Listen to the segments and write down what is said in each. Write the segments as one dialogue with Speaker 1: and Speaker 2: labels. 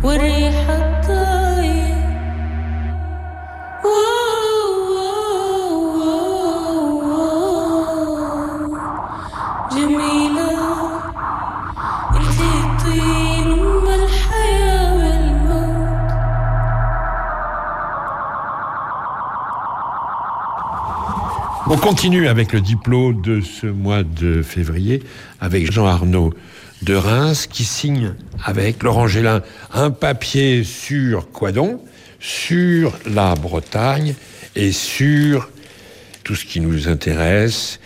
Speaker 1: والريحة الطاير جميلة انت الطين ام الحياة والموت.
Speaker 2: On continue avec le diplôme de ce mois de février avec Jean-Arnaud de Reims qui signe avec Laurent Gélin un papier sur quoi donc ? Sur la Bretagne et sur tout ce qui nous intéresse,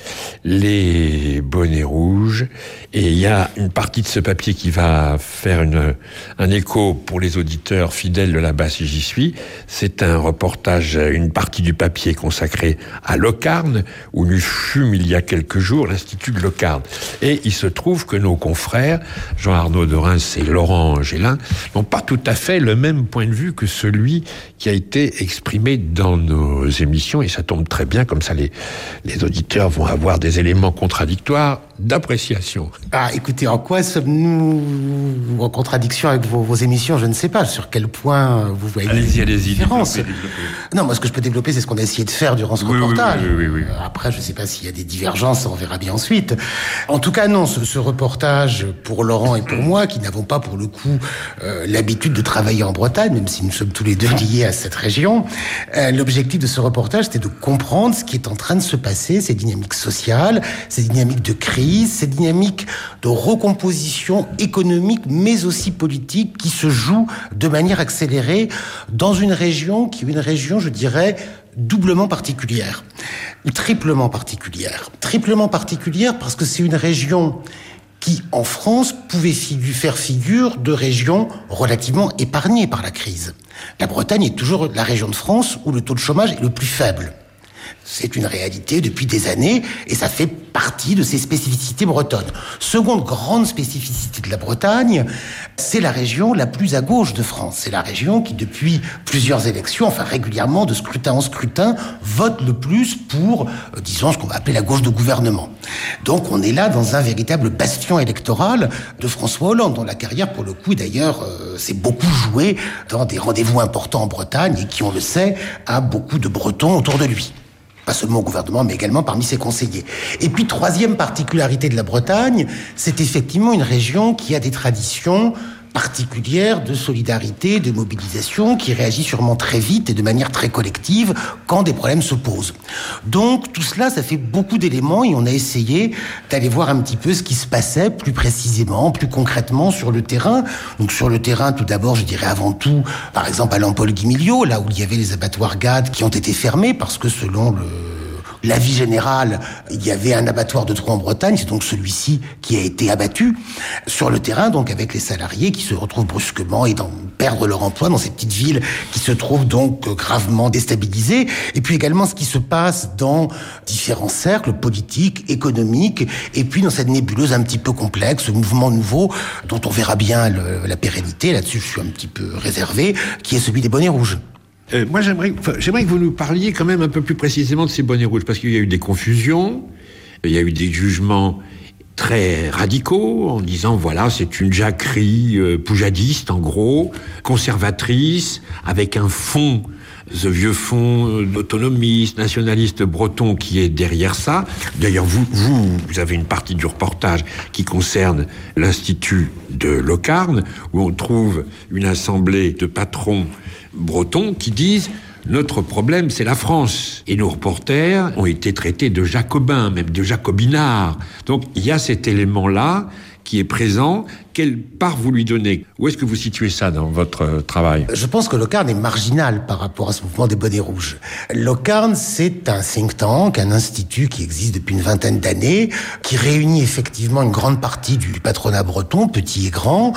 Speaker 2: les bonnets rouges. Et il y a une partie de ce papier qui va faire un écho pour les auditeurs fidèles de là-bas si j'y suis. C'est un reportage, une partie du papier consacrée à Locarn, où nous fûmes il y a quelques jours l'Institut de Locarn. Et il se trouve que nos confrères, Jean-Arnaud de Reims et Laurent Gélin, n'ont pas tout à fait le même point de vue que celui qui a été exprimé dans nos émissions. Et ça tombe très bien, comme ça les auditeurs vont avoir des éléments contradictoires d'appréciation.
Speaker 3: Ah, écoutez, en quoi sommes-nous en contradiction avec vos émissions ? Je ne sais pas sur quel point vous voyez
Speaker 2: allez-y,
Speaker 3: différence.
Speaker 2: Développez.
Speaker 3: Non, moi, ce que je peux développer, c'est ce qu'on a essayé de faire durant ce reportage.
Speaker 2: Oui.
Speaker 3: Après, je ne sais pas s'il y a des divergences, on verra bien ensuite. En tout cas, non, ce reportage, pour Laurent et pour moi, qui n'avons pas, pour le coup, l'habitude de travailler en Bretagne, même si nous sommes tous les deux liés à cette région, l'objectif de ce reportage, c'était de comprendre ce qui est en train de se passer, ces dynamiques sociales, ces dynamiques de crise, ces dynamiques de recomposition économique, mais aussi politique, qui se jouent de manière accélérée dans une région qui est une région, je dirais, doublement particulière, ou triplement particulière. Triplement particulière parce que c'est une région qui, en France, pouvait faire figure de région relativement épargnée par la crise. La Bretagne est toujours la région de France où le taux de chômage est le plus faible. C'est une réalité depuis des années et ça fait partie de ces spécificités bretonnes. Seconde grande spécificité de la Bretagne, c'est la région la plus à gauche de France. C'est la région qui, depuis plusieurs élections, enfin régulièrement, de scrutin en scrutin, vote le plus pour, disons, ce qu'on va appeler la gauche de gouvernement. Donc on est là dans un véritable bastion électoral de François Hollande, dont la carrière, pour le coup, d'ailleurs, s'est beaucoup jouée dans des rendez-vous importants en Bretagne et qui, on le sait, a beaucoup de Bretons autour de lui. Pas seulement au gouvernement, mais également parmi ses conseillers. Et puis, troisième particularité de la Bretagne, c'est effectivement une région qui a des traditions particulière de solidarité, de mobilisation, qui réagit sûrement très vite et de manière très collective quand des problèmes se posent. Donc tout cela, ça fait beaucoup d'éléments et on a essayé d'aller voir un petit peu ce qui se passait plus précisément, plus concrètement sur le terrain. Donc sur le terrain, tout d'abord, je dirais avant tout, par exemple à Lampol-Guimiliau, là où il y avait les abattoirs GAD qui ont été fermés parce que selon l'avis général, il y avait un abattoir de trop en Bretagne, c'est donc celui-ci qui a été abattu sur le terrain, donc avec les salariés qui se retrouvent brusquement et perdre leur emploi dans ces petites villes qui se trouvent donc gravement déstabilisées. Et puis également ce qui se passe dans différents cercles politiques, économiques, et puis dans cette nébuleuse un petit peu complexe, ce mouvement nouveau dont on verra bien la pérennité, là-dessus je suis un petit peu réservé, qui est celui des bonnets rouges.
Speaker 2: Moi, j'aimerais que vous nous parliez quand même un peu plus précisément de ces bonnets rouges, parce qu'il y a eu des confusions, il y a eu des jugements très radicaux, en disant, voilà, c'est une jacquerie poujadiste, en gros, conservatrice, avec un fond, ce vieux fond d'autonomiste, nationaliste breton qui est derrière ça. D'ailleurs, vous avez une partie du reportage qui concerne l'Institut de Locarn, où on trouve une assemblée de patrons bretons qui disent « Notre problème, c'est la France ». Et nos reporters ont été traités de jacobins, même de jacobinards. Donc, il y a cet élément-là qui est présent. Quelle part vous lui donnez ? Où est-ce que vous situez ça dans votre travail ?
Speaker 3: Je pense que Locarn est marginal par rapport à ce mouvement des bonnets rouges. Locarn, c'est un think tank, un institut qui existe depuis une vingtaine d'années, qui réunit effectivement une grande partie du patronat breton, petit et grand,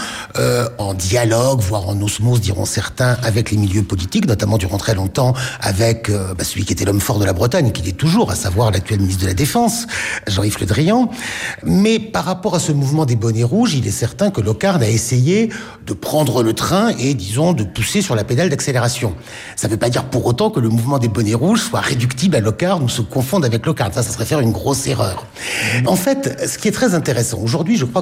Speaker 3: en dialogue, voire en osmose, diront certains, avec les milieux politiques, notamment durant très longtemps avec celui qui était l'homme fort de la Bretagne, qui l'est toujours, à savoir l'actuel ministre de la Défense, Jean-Yves Le Drian. Mais par rapport à ce mouvement des bonnets rouges, il est certain que Locarn a essayé de prendre le train et, disons, de pousser sur la pédale d'accélération. Ça ne veut pas dire pour autant que le mouvement des bonnets rouges soit réductible à Locarn ou se confonde avec Locarn. Ça serait faire une grosse erreur. En fait, ce qui est très intéressant, aujourd'hui, je crois